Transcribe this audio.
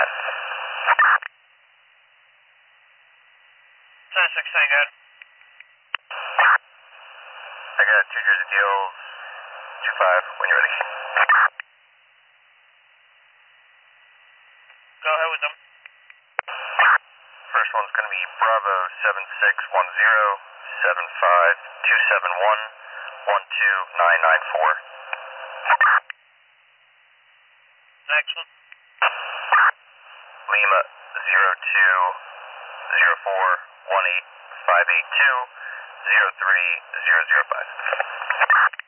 6, I got. I got 2 Jersey deals, 2-5, when you're ready. Go ahead with them. First one's going to be Bravo 7610-75271-12994. Next one. Lima 020418-582-03005.